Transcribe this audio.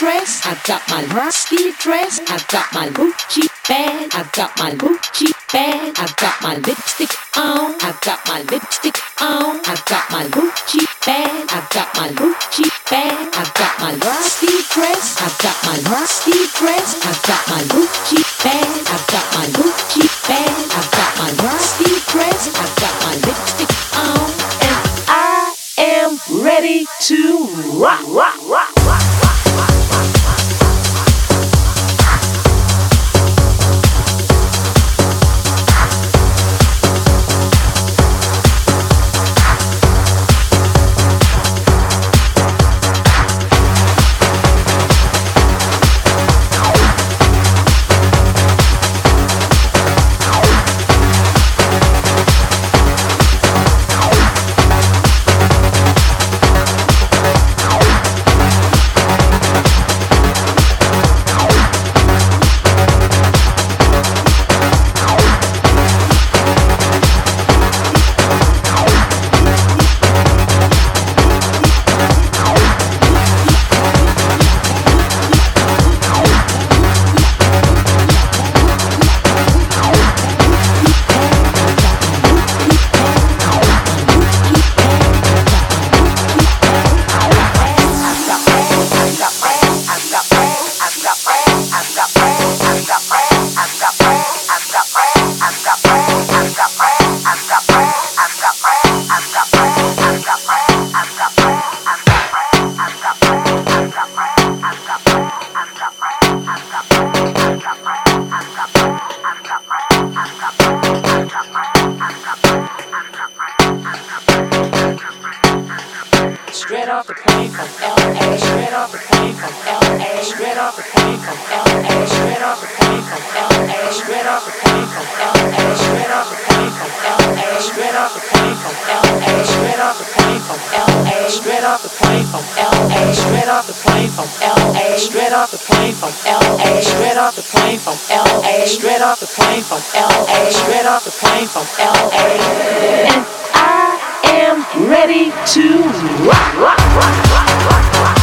dress, I've got my rusty dress, I've got my Gucci bag, I've got my Gucci bag, I've got my lipstick on, I've got my lipstick on, I've got my Gucci bag, I've got my Gucci bag, I've got my rusty dress, I've got my rusty dress, I've got my Gucci bag, I've got my Gucci bag, I've got my rusty dress, I've got my lipstick on, and I am ready to rock, rock, rock, rock. Straight off the plane from LA, straight off the plane from LA, straight off the plane from LA, straight off the plane from LA, straight off the plane from LA, straight off the plane from LA, straight off the plane from LA, straight off the plane from LA, straight off the plane from LA, straight off the plane from LA, straight off the plane from LA, straight off the plane from LA, straight off the plane from LA, straight off the plane from LA, and I am ready to rock, rock, rock, rock, rock, rock.